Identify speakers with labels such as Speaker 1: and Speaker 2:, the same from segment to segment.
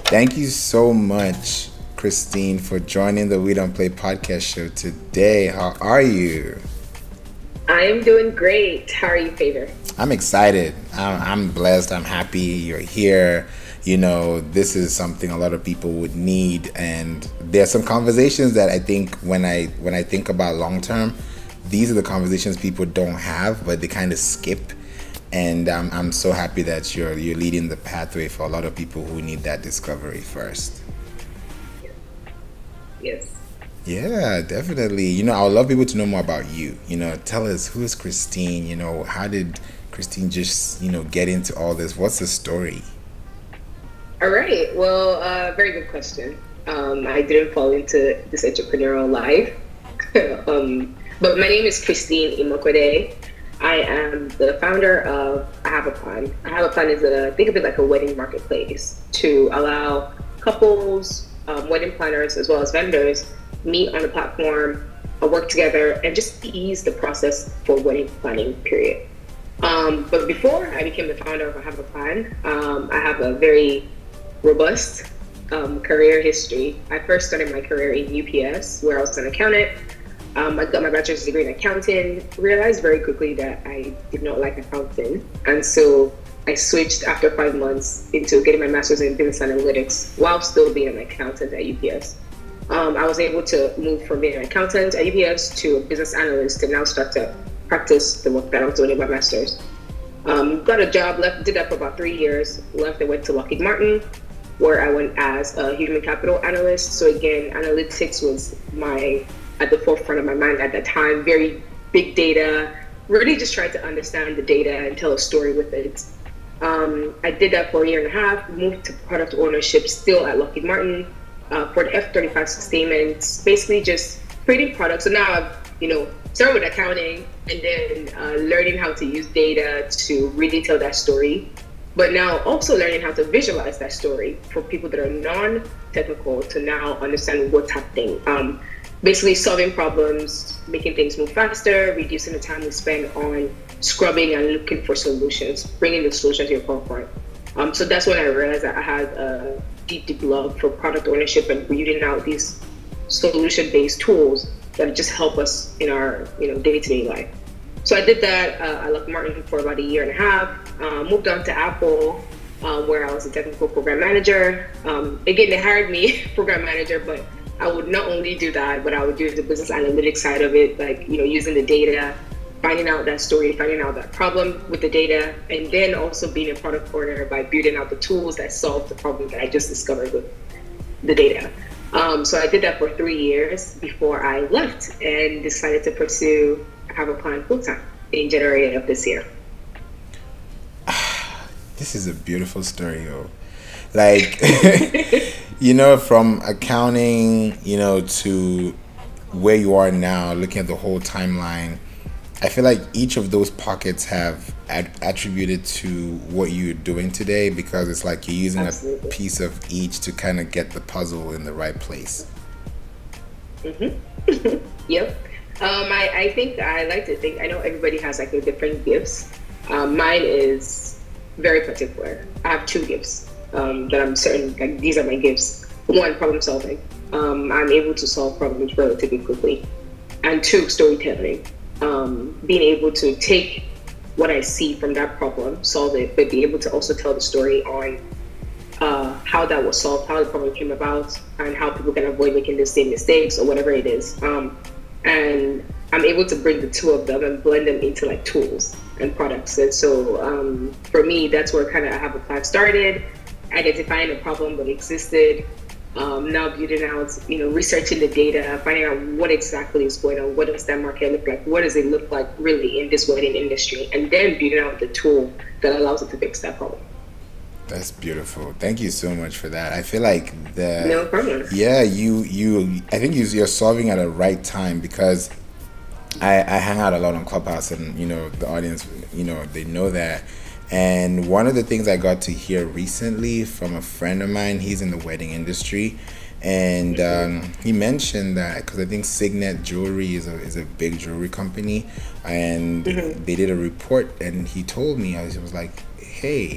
Speaker 1: Thank you so much, Christine, for joining the We Don't Play podcast show today. How are you?
Speaker 2: I am doing great. How are you, Favor?
Speaker 1: I'm excited. I'm blessed. I'm happy you're here. This is something a lot of people would need, and there's some conversations that I think when I think about long term, these are the conversations people don't have, but they kind of skip. And I'm so happy that you're leading the pathway for a lot of people who need that discovery first.
Speaker 2: Yes.
Speaker 1: Yeah, definitely. I would love people to know more about you. Tell us, who is Christine? How did Christine just, get into all this? What's the story?
Speaker 2: All right. Well, very good question. I didn't fall into this entrepreneurial life. But my name is Christine Imokwede. I am the founder of I Have a Plan. I Have a Plan is think of it like a wedding marketplace to allow couples, wedding planners, as well as vendors meet on the platform, work together, and just ease the process for wedding planning, period. But before I became the founder of I Have a Plan, I have a very robust career history. I first started my career in UPS, where I was an accountant. I got my bachelor's degree in accounting, realized very quickly that I did not like accounting. And so I switched after 5 months into getting my master's in business analytics while still being an accountant at UPS. I was able to move from being an accountant at UPS to a business analyst and now start to practice the work that I was doing in my master's. Got a job, did that for about 3 years, left and went to Lockheed Martin, where I went as a human capital analyst. So again, analytics was at the forefront of my mind at that time. Very big data, really just trying to understand the data and tell a story with it. I did that for a year and a half, moved to product ownership still at Lockheed Martin for the F-35 sustainment, basically just creating products. So now I've, started with accounting and then learning how to use data to really tell that story. But now also learning how to visualize that story for people that are non-technical to now understand what's happening. Basically solving problems, making things move faster, reducing the time we spend on scrubbing and looking for solutions, bringing the solution to your forefront. So that's when I realized that I had a deep love for product ownership and building out these solution-based tools that just help us in our day-to-day life. So I did that at Lockheed Martin for about a year and a half, moved on to Apple, where I was a technical program manager. Again, they hired me program manager, but I would not only do that, but I would do the business analytics side of it, like, using the data, finding out that story, finding out that problem with the data, and then also being a product owner by building out the tools that solve the problem that I just discovered with the data. So I did that for 3 years before I left and decided to pursue Have a Plan full time in January of this year.
Speaker 1: This is a beautiful story, yo. Like, from accounting, to where you are now, looking at the whole timeline, I feel like each of those pockets have attributed to what you're doing today, because it's like you're using
Speaker 2: Absolutely.
Speaker 1: a piece of each to kind of get the puzzle in the right place.
Speaker 2: Mm-hmm. Yep. I think I like to think, I know everybody has like their different gifts. Mine is very particular. I have two gifts that I'm certain, like, these are my gifts. One, problem solving. I'm able to solve problems relatively quickly. And two, storytelling. Being able to take what I see from that problem, solve it, but be able to also tell the story on how that was solved, how the problem came about, and how people can avoid making the same mistakes or whatever it is. And I'm able to bring the two of them and blend them into like tools and products. And so for me, that's where kind of I Have a Plan started, identifying a problem that existed, now building out, researching the data, finding out what exactly is going on, what does that market look like, what does it look like really in this wedding industry, and then building out the tool that allows it to fix that problem.
Speaker 1: That's beautiful. Thank you so much for that. I feel like
Speaker 2: No problem.
Speaker 1: yeah, I think you're solving at a right time, because I hang out a lot on Clubhouse, and the audience, they know that. And one of the things I got to hear recently from a friend of mine, he's in the wedding industry, and he mentioned that, because I think Signet Jewelry is a big jewelry company, and they did a report, and he told me, I was like, hey,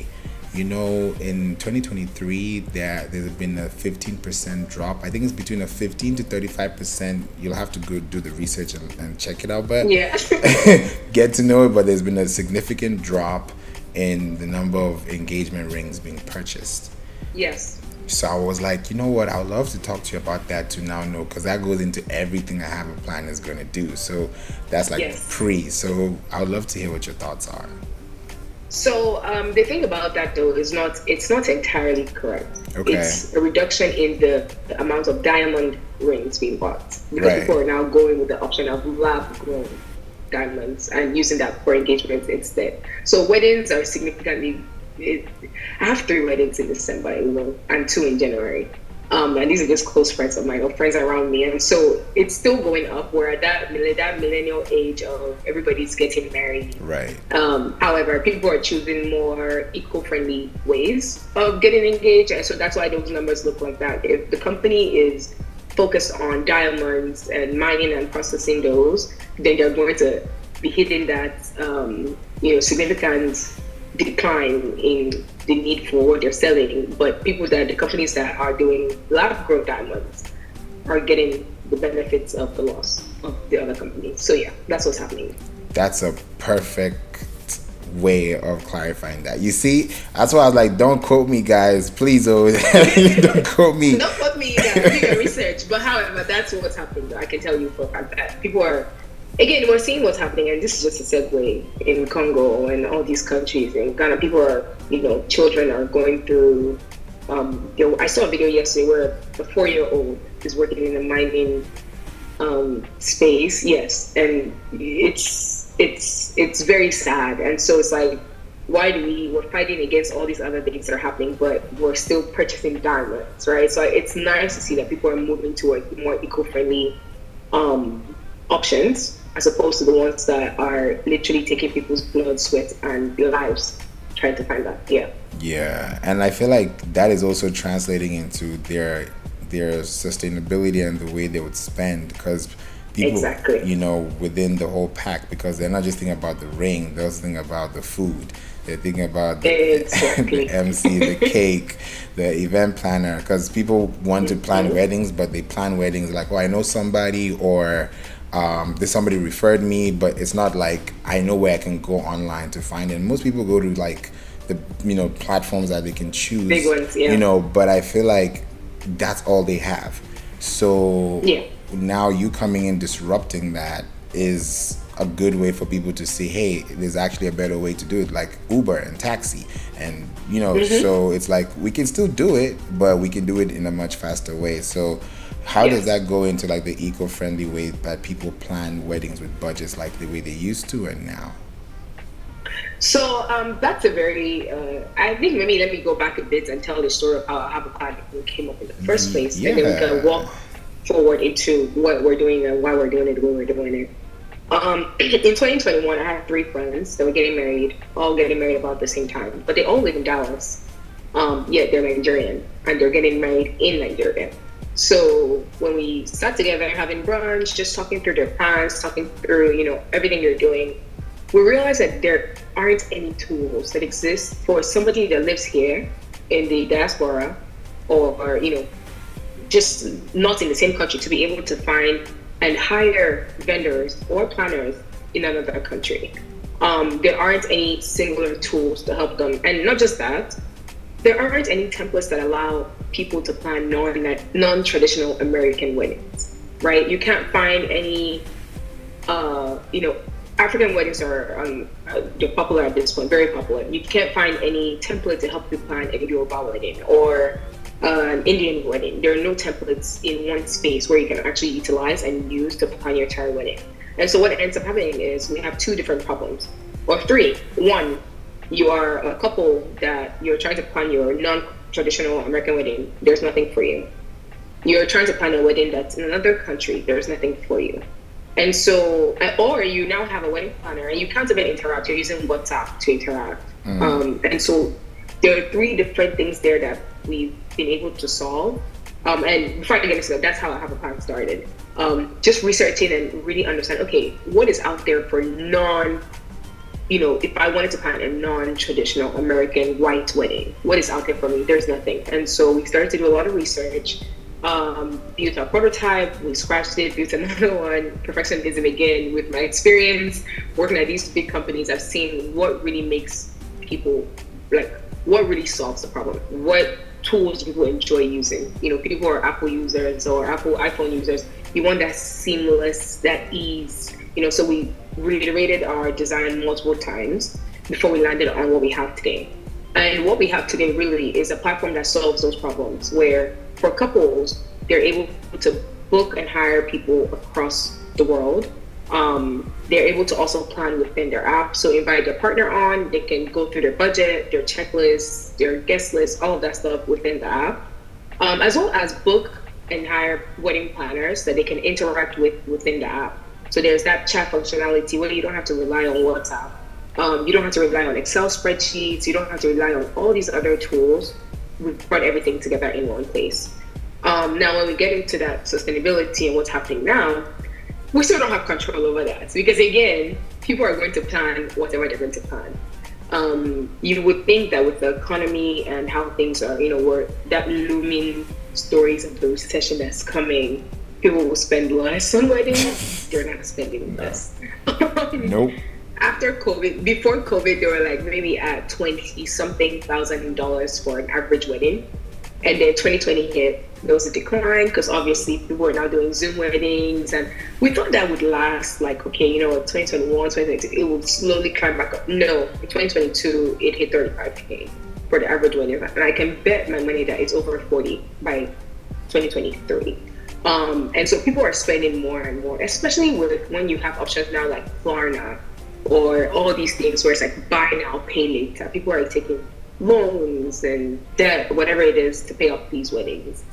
Speaker 1: In 2023, there's been a 15% drop. I think it's between a 15 to 35%. You'll have to go do the research and check it out, but
Speaker 2: Yeah.
Speaker 1: get to know it. But there's been a significant drop in the number of engagement rings being purchased.
Speaker 2: Yes.
Speaker 1: So I was like, you know what? I would love to talk to you about that to now know, because that goes into everything I have a plan is going to do. So that's like
Speaker 2: Yes.
Speaker 1: So I would love to hear what your thoughts are.
Speaker 2: So the thing about that though is it's not entirely correct.
Speaker 1: Okay.
Speaker 2: It's a reduction in the amount of diamond rings being bought, because
Speaker 1: Right.
Speaker 2: people are now going with the option of lab grown diamonds and using that for engagements instead. So weddings are significantly. I have 3 weddings in December, and 2 in January. And these are just close friends of mine, or friends around me, and so it's still going up. We're at that millennial age of everybody's getting married.
Speaker 1: Right.
Speaker 2: However, people are choosing more eco-friendly ways of getting engaged, and so that's why those numbers look like that. If the company is focused on diamonds and mining and processing those, then they're going to be hitting that significant decline in the need for what they're selling. But the companies that are doing lab grown diamonds are getting the benefits of the loss of the other companies. So yeah, that's what's happening.
Speaker 1: That's a perfect way of clarifying that. You see, that's why I was like, don't quote me, guys, please. Don't quote me.
Speaker 2: Don't quote me. Do your research. But however, that's what's happening. Though. I can tell you for a fact that people are. Again, we're seeing what's happening, and this is just a segue in Congo and all these countries. In Ghana, people are, children are going through. I saw a video yesterday where a 4-year-old is working in a mining space. Yes, and it's very sad, and so it's like, we're fighting against all these other things that are happening, but we're still purchasing diamonds, right? So it's nice to see that people are moving toward more eco-friendly options, as opposed to the ones that are literally taking people's blood, sweat, and their lives trying to find that.
Speaker 1: Yeah, and I feel like that is also translating into their sustainability and the way they would spend, because people,
Speaker 2: exactly.
Speaker 1: Within the whole pack, because they're not just thinking about the ring, they're also thinking about the food. They're thinking about the MC, the cake, the event planner, because people want to plan weddings, but they plan weddings like, I know somebody, or there's somebody referred me, but it's not like I know where I can go online to find it. And most people go to like the platforms that they can choose,
Speaker 2: big ones, yeah.
Speaker 1: But I feel like that's all they have. So now you coming in disrupting that is a good way for people to see, hey, there's actually a better way to do it, like Uber and taxi, and so it's like we can still do it, but we can do it in a much faster way. So how does that go into like the eco-friendly way that people plan weddings with budgets like the way they used to and now?
Speaker 2: So that's a very, I think maybe let me go back a bit and tell the story of how Have a Plan came up in the first place. And then we can walk forward into what we're doing and why we're doing it the way we're doing it. In 2021, I had 3 friends that were all getting married about the same time, but they all live in Dallas. Yet they're Nigerian, and they're getting married in Nigeria. So when we sat together having brunch, just talking through their plans, talking through, everything they're doing, we realized that there aren't any tools that exist for somebody that lives here in the diaspora, or just not in the same country, to be able to find and hire vendors or planners in another country. There aren't any singular tools to help them. And not just that, there aren't any templates that allow people to plan non-traditional American weddings, right? You can't find any, African weddings are they're popular at this point, very popular. You can't find any template to help you plan a Yoruba wedding or an Indian wedding. There are no templates in one space where you can actually utilize and use to plan your entire wedding. And so what ends up happening is we have 2 different problems, or 3. One, you are a couple that you're trying to plan your non-traditional American wedding. There's nothing for you. You're trying to plan a wedding that's in another country. There's nothing for you. And so, or you now have a wedding planner and you can't even interact. You're using WhatsApp to interact. And so there are 3 different things there that we've been able to solve. And before I get into that, that's how I Have a Plan started. Just researching and really understand, okay, what is out there for if I wanted to plan a non-traditional American white wedding, what is out there for me? There's nothing. And so we started to do a lot of research, built a prototype, we scratched it, built another one, perfectionism again. With my experience working at these big companies, I've seen what really makes people, like, what really solves the problem, what tools people enjoy using. People are Apple users or Apple iPhone users. You want that seamless, that ease. So we reiterated our design multiple times before we landed on what we have today. And what we have today really is a platform that solves those problems, where for couples, they're able to book and hire people across the world. They're able to also plan within their app. So invite their partner on, they can go through their budget, their checklists, their guest list, all of that stuff within the app, as well as book and hire wedding planners that they can interact with within the app. So there's that chat functionality where you don't have to rely on WhatsApp. You don't have to rely on Excel spreadsheets. You don't have to rely on all these other tools. We've brought everything together in one place. Now, when we get into that sustainability and what's happening now, we still don't have control over that, because again, people are going to plan whatever they're going to plan. You would think that with the economy and how things are, where that looming stories of the recession that's coming, people will spend less on weddings. They're not spending less.
Speaker 1: Nope.
Speaker 2: After COVID, before COVID, they were like maybe at $20-something thousand for an average wedding. And then 2020 hit, there was a decline because obviously people were now doing Zoom weddings. And we thought that would last 2021, 2022, it would slowly climb back up. No, in 2022, it hit 35K for the average wedding. And I can bet my money that it's over 40 by 2023. And so people are spending more and more, especially when you have options now like Klarna or all these things where it's like buy now, pay later. People are taking loans and debt, whatever it is, to pay off these weddings.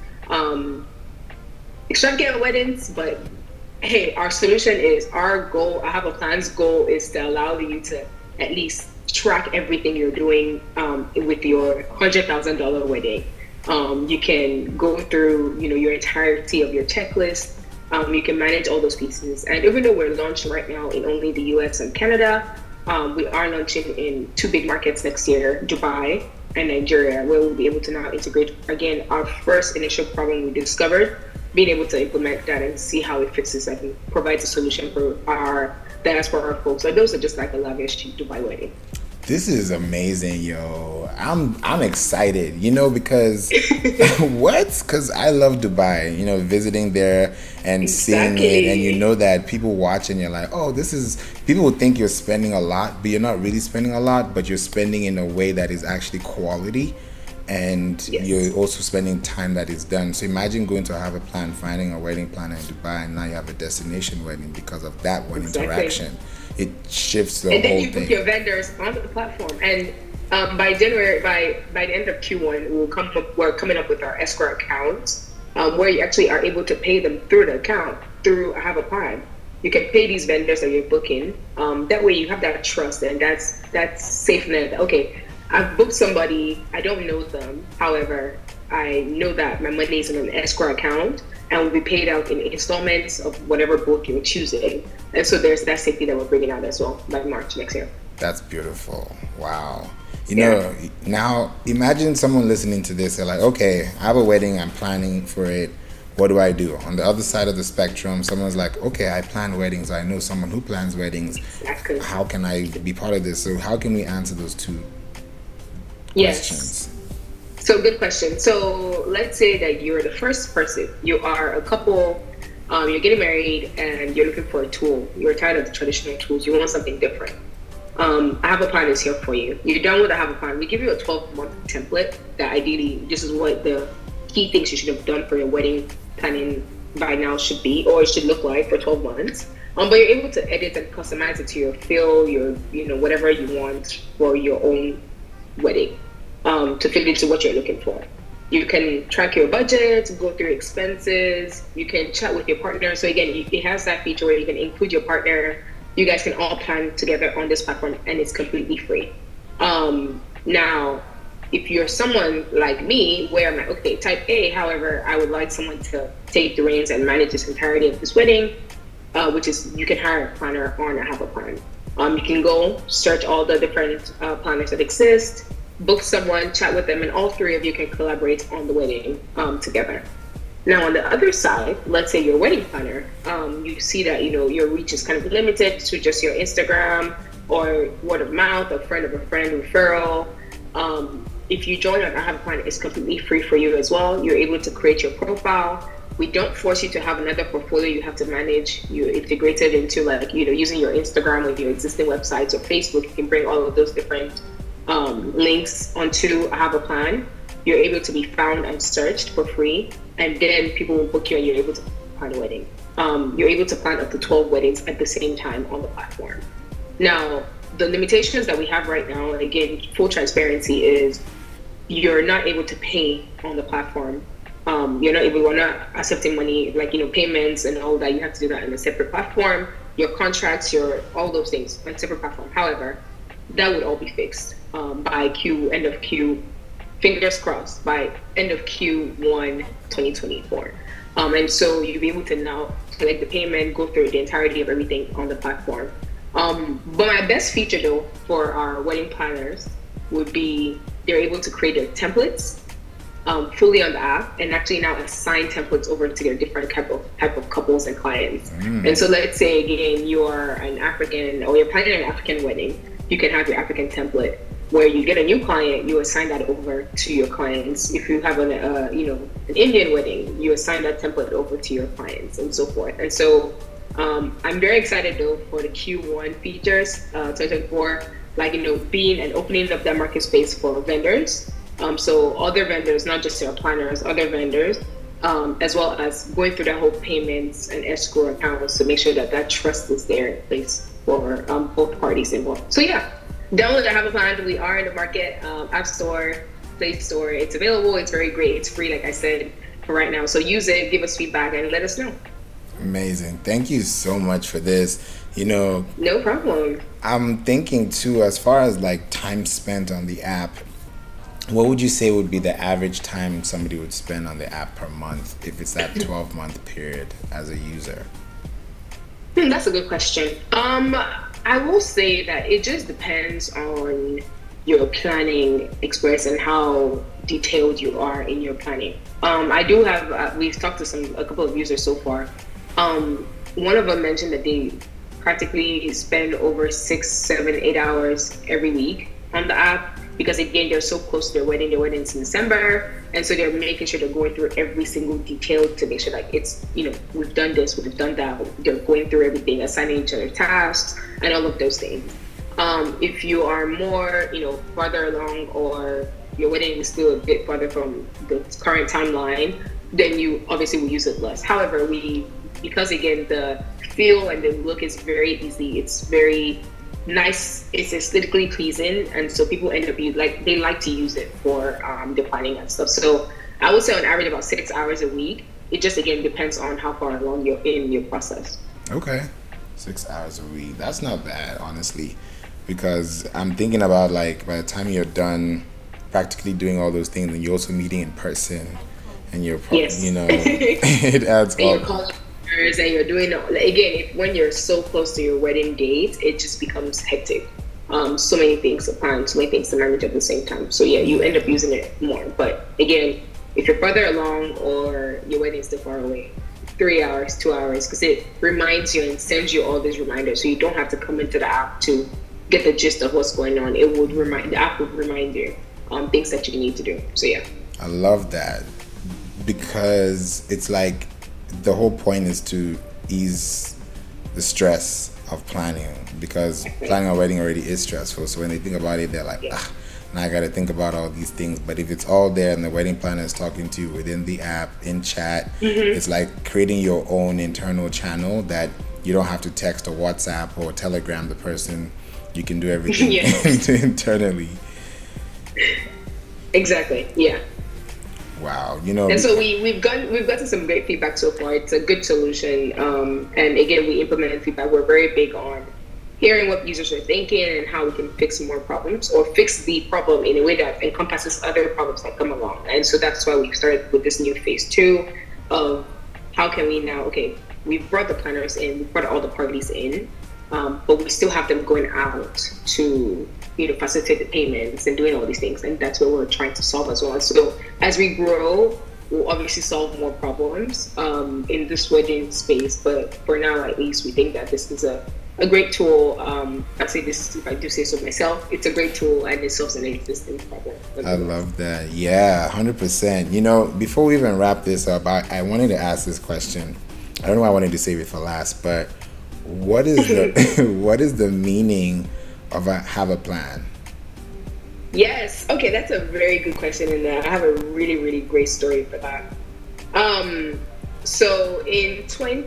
Speaker 2: Extravagant weddings, but hey, our solution is our goal. I have a plan's goal is to allow you to at least track everything you're doing with your $100,000 wedding. You can go through, your entirety of your checklist. You can manage all those pieces. And even though we're launching right now in only the US and Canada, we are launching in 2 big markets next year, Dubai and Nigeria, where we'll be able to now integrate, again, our first initial problem we discovered, being able to implement that and see how it fixes and provides a solution for our diaspora folks. So those are just like a lavish Dubai wedding.
Speaker 1: This is amazing, yo. I'm excited, because because I love Dubai, visiting there and seeing it, and that people watch and you're like, oh, people would think you're spending a lot, but you're not really spending a lot, but you're spending in a way that is actually quality, and you're also spending time that is done. So imagine going to have a plan, finding a wedding planner in Dubai, and now you have a destination wedding because of that one interaction. It shifts the whole thing. And then you put
Speaker 2: your vendors onto the platform. And by January, by the end of Q1, we're coming up with our escrow account, where you actually are able to pay them through the account, through I Have a Plan. You can pay these vendors that you're booking. That way you have that trust, and that's safe net. Okay, I've booked somebody, I don't know them. However, I know that my money is in an escrow account and will be paid out in installments of whatever book you're choosing. And so there's that safety that we're bringing out as well by March next year.
Speaker 1: That's beautiful. Wow. Now imagine someone listening to this. They're like, okay, I have a wedding. I'm planning for it. What do I do? On the other side of the spectrum, someone's like, okay, I plan weddings. I know someone who plans weddings.
Speaker 2: Exactly.
Speaker 1: How can I be part of this? So how can we answer those two questions?
Speaker 2: So good question. So let's say that you're the first person. You are a couple, you're getting married and you're looking for a tool. You're tired of the traditional tools. You want something different. I Have a Plan is here for you. You're done with I Have a Plan. We give you a 12-month template that ideally this is what the key things you should have done for your wedding planning by now should be, or it should look like for 12 months. But you're able to edit and customize it to your feel, your whatever you want for your own wedding. To fit into what you're looking for. You can track your budget, go through expenses, you can chat with your partner. So again, it has that feature where you can include your partner. You guys can all plan together on this platform and it's completely free. Now, if you're someone like me, where I'm like, okay, type A, however, I would like someone to take the reins and manage this entirety of this wedding, which is you can hire a planner on I Have a Plan. You can go search all the different planners that exist, book someone, chat with them, and all three of you can collaborate on the wedding together. Now, on the other side, let's say you're a wedding planner, you see that, you know, your reach is kind of limited to just your Instagram or word of mouth, a friend of a friend referral. If you join our I Have a Plan, it's completely free for you as well. You're able to create your profile. We don't force you to have another portfolio you have to manage. You integrate it into, like, you know, using your Instagram with your existing websites or Facebook. You can bring all of those different links onto I Have a Plan. You're able to be found and searched for free, and then people will book you and you're able to plan a wedding. You're able to plan up to 12 weddings at the same time on the platform. Now, the limitations that we have right now, and again, full transparency, is you're not able to pay on the platform. We're not accepting money, like, you know, payments and all that. You have to do that in a separate platform. Your contracts, all those things on a separate platform. However, that would all be fixed by end of Q, fingers crossed, by end of Q1 2024. And so you'll be able to now collect the payment, go through the entirety of everything on the platform. But my best feature, though, for our wedding planners would be they're able to create their templates fully on the app, and actually now assign templates over to their different type of couples and clients. And so let's say, again, you're an African, or you're planning an African wedding, you can have your African template where you get a new client, you assign that over to your clients. If you have an Indian wedding, you assign that template over to your clients, and so forth. And so I'm very excited, though, for the Q1 features 2024, like, you know, being and opening up that market space for vendors. So other vendors, not just your planners, other vendors, as well as going through that whole payments and escrow accounts to make sure that that trust is there in place for both parties involved. So yeah, download I Have a Plan. We are in the market, App Store, Play Store. It's available. It's very great. It's free, like I said, for right now. So use it, give us feedback, and let us know.
Speaker 1: Amazing. Thank you so much for this. You know,
Speaker 2: no problem.
Speaker 1: I'm thinking too, as far as like time spent on the app, what would you say would be the average time somebody would spend on the app per month if it's that 12-month period as a user?
Speaker 2: That's a good question. I will say that it just depends on your planning experience and how detailed you are in your planning. I do have, we've talked to a couple of users so far. One of them mentioned that they practically spend over 6, 7, 8 hours every week on the app, because again, they're so close to their wedding. Their wedding's in December, and so they're making sure they're going through every single detail to make sure, like, it's, you know, we've done this, we've done that. They're going through everything, assigning each other tasks, and all of those things. If you are more, you know, farther along, or your wedding is still a bit farther from the current timeline, then you obviously will use it less. However, because again, the feel and the look is very easy. It's very nice, it's aesthetically pleasing, and so people end up they like to use it for their planning and stuff. So I would say on average about 6 hours a week. It just again depends on how far along you're in your process.
Speaker 1: Okay, 6 hours a week. That's not bad, honestly, because I'm thinking about, like, by the time you're done practically doing all those things, and you're also meeting in person, and you're
Speaker 2: yes.
Speaker 1: You know, it adds
Speaker 2: and up. You're calling and you're doing, again, when you're so close to your wedding date, it just becomes hectic. So many things to plan, so many things to manage at the same time. So yeah, you end up using it more. But again, if you're further along or your wedding is still far away, 3 hours, 2 hours, because it reminds you and sends you all these reminders, so you don't have to come into the app to get the gist of what's going on. The app would remind you things that you need to do. So yeah,
Speaker 1: I love that, because it's like, the whole point is to ease the stress of planning, because planning a wedding already is stressful. So when they think about it, they're like, now I got to think about all these things. But if it's all there and the wedding planner is talking to you within the app, in chat, it's like creating your own internal channel that you don't have to text or WhatsApp or Telegram the person. You can do everything internally.
Speaker 2: Exactly. Yeah.
Speaker 1: Wow, you know.
Speaker 2: And so we've gotten some great feedback so far. It's a good solution, and again, we implemented feedback. We're very big on hearing what users are thinking and how we can fix more problems, or fix the problem in a way that encompasses other problems that come along. And so that's why we started with this new phase 2 of how can we now, we've brought the planners in, we've brought all the parties in. but we still have them going out to, facilitate the payments and doing all these things. And that's what we're trying to solve as well. So as we grow, we'll obviously solve more problems in this wedding space. But for now, at least, we think that this is a great tool. I say this, if I do say so myself, it's a great tool and it solves an existing problem.
Speaker 1: I love that. Yeah, 100%. Before we even wrap this up, I wanted to ask this question. I don't know why I wanted to save it for last, but what is the what is the meaning of have a plan?
Speaker 2: Yes. Okay, that's a very good question, and I have a really, really great story for that. So in I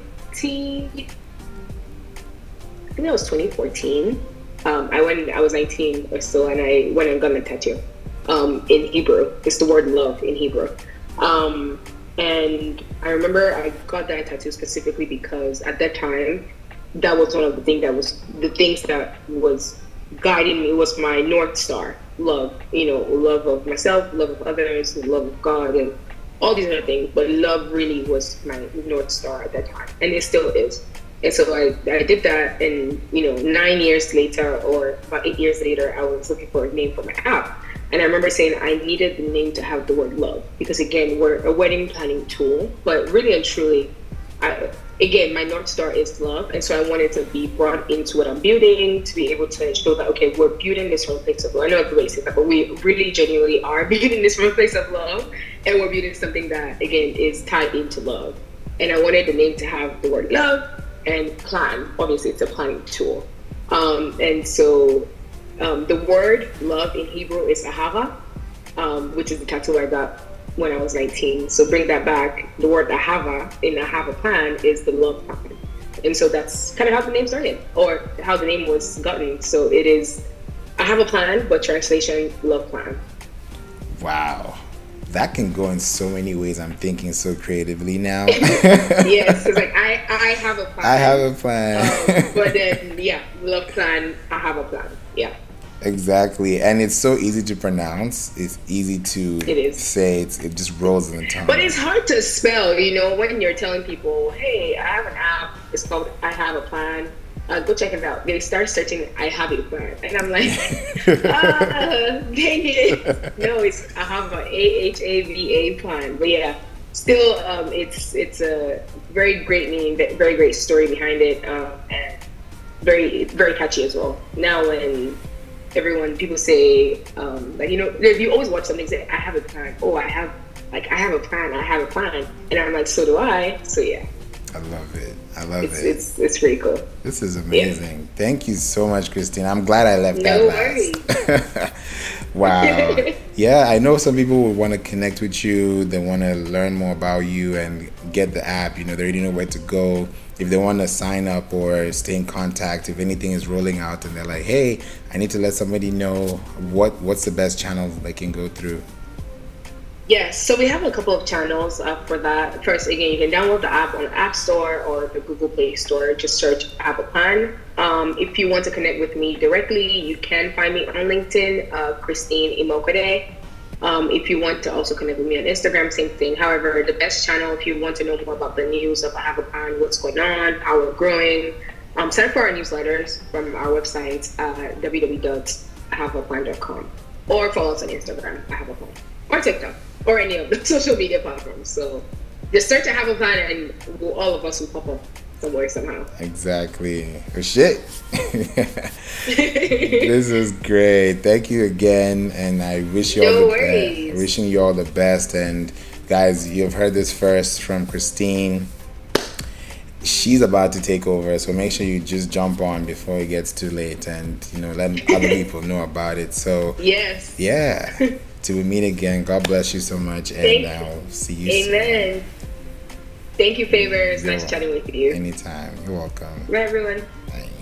Speaker 2: think that was 2014. I was 19 or so, and I went and got a tattoo. In Hebrew, it's the word love in Hebrew. And I remember I got that tattoo specifically because at that time, that was one of the things that was guiding me. It was my North Star. Love, love of myself, love of others, love of God, and all these other things. But love really was my North Star at that time, and it still is. And so I did that, and 9 years later, or about 8 years later, I was looking for a name for my app. And I remember saying I needed the name to have the word love, because again, we're a wedding planning tool, but really and truly, my North Star is love. And so I wanted to be brought into what I'm building, to be able to show that, okay, we're building this from a place of love. I know everybody says that, but we really genuinely are building this from a place of love. And we're building something that, again, is tied into love. And I wanted the name to have the word love and plan. Obviously, it's a planning tool. And so the word love in Hebrew is ahava, which is the tattoo I got when I was 19. So bring that back. The word ahava in ahava plan is the love plan. And so that's kind of how the name started, or how the name was gotten. So it is I have a plan, but translation, love plan.
Speaker 1: Wow. That can go in so many ways. I'm thinking so creatively now.
Speaker 2: Yes, it's like I have a plan.
Speaker 1: I have a plan.
Speaker 2: But then, love plan, I have a plan. Yeah.
Speaker 1: Exactly. And it's so easy to pronounce. It's easy to say. It just rolls in the tongue.
Speaker 2: But it's hard to spell, when you're telling people, hey, I have an app. It's called I Have a Plan. Go check it out. They start searching I Have a Plan. And I'm like, dang it. No, it's I have a AHAVA plan. But yeah, still, it's a very great meaning, very great story behind it, and very, very catchy as well. Now when people say, you always watch something say, I have a plan. Oh, I have a plan. And I'm like, so do I. So yeah.
Speaker 1: I love it.
Speaker 2: It's pretty cool.
Speaker 1: This is amazing. Yeah. Thank you so much, Christine. I'm glad I left that last. Wow. Yeah, I know some people would want to connect with you. They want to learn more about you and get the app. They already know where to go. If they want to sign up or stay in contact, if anything is rolling out and they're like, hey, I need to let somebody know, what's the best channel they can go through?
Speaker 2: Yes, so we have a couple of channels for that. First, again, you can download the app on the App Store or the Google Play Store. Just search Have a Plan. If you want to connect with me directly, you can find me on LinkedIn, Christine Imokode. If you want to also connect with me on Instagram, same thing. However, the best channel, if you want to know more about the news of I Have a Plan, what's going on, how we're growing, sign up for our newsletters from our website at www.ihaveaplan.com, or follow us on Instagram, I Have a Plan, or TikTok, or any of the social media platforms. So just search I Have a Plan and all of us will pop up somewhere somehow.
Speaker 1: Exactly. Oh, shit. This is great. Thank you again, and I wish you all the best. Wishing you all the best. And guys, you've heard this first from Christine. She's about to take over, so make sure you just jump on before it gets too late, and let other people know about it. So
Speaker 2: yes,
Speaker 1: yeah. Till we meet again, God bless you so much, and I'll see you soon.
Speaker 2: Amen. Thank you, Favors. Nice chatting with you.
Speaker 1: Anytime. You're welcome.
Speaker 2: Bye, everyone.
Speaker 1: Bye.